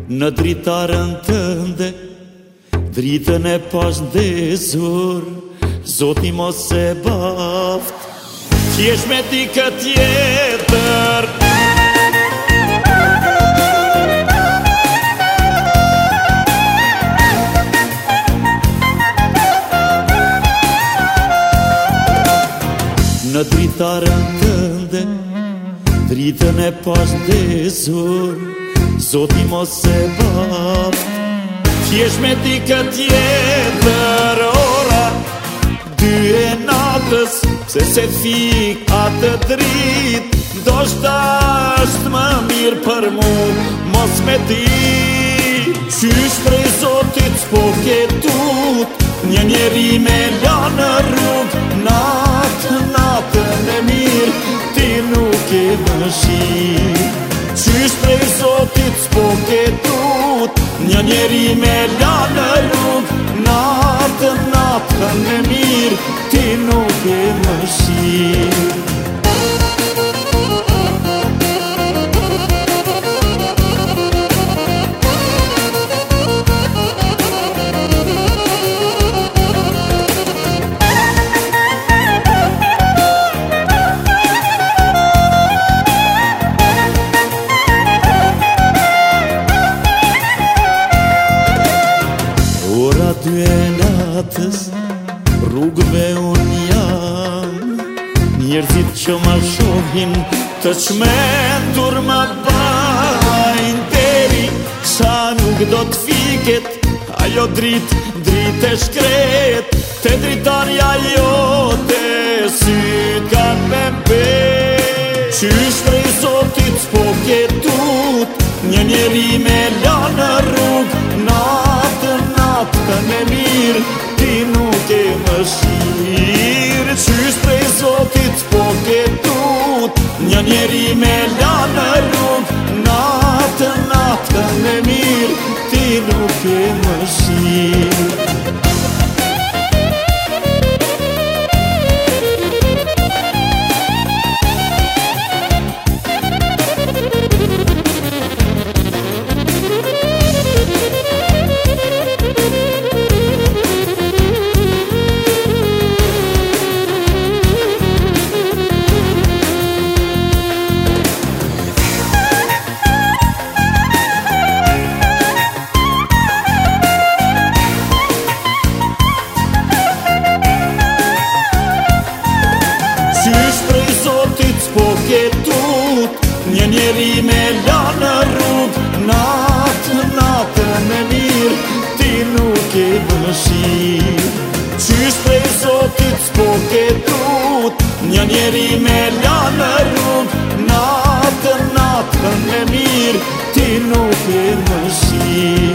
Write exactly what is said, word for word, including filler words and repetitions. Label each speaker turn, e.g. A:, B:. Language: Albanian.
A: në dritarën tënde, dritën e pash ndezur, Zoti mos e baft, t'jesh me ti këtjetër. Në dritarën tënde, dritën e pash ndezur, Zoti mos e baft, t'jesh me ti këtjetër. Ora dy e natës, se se fik atë drit, ndoshta është më mirë për mu mos me ti. Qysh prej Zotit s'po ke tut, një njeri me la në rrug, natë, natën e mirë, ti nuk e vëshirë. Qysh prej Zotit s'po ke tut, një njeri me la në rrug, natë, natën e mirë, ti nuk e vëshirë. Ora dy e natës, rrugëve unë jam, njerëzit që ma shohin të çmendur ma bajnë. Deri sa nuk do t'fiket, ajo drit, drit e shkret, te dritarja jote syt kan me mbet. Qysh prej Zotit s'po ke tut, një njeri me la në rrug, natën, natën e mirë, ti nuk e vëshirë. Qysh prej Zotit s'po ke tut, një njeri me la në rrug, natën, natën e mirë, ti nuk e vëshirë. Qysh prej Zotit s'po ke tut, një njeri me la në rrug, natë, natën e mirë, ti nuk e vëshirë. Qysh prej Zotit s'po ke tut, një njeri me la në rrug, natë, natën e mirë, ti nuk e vëshirë.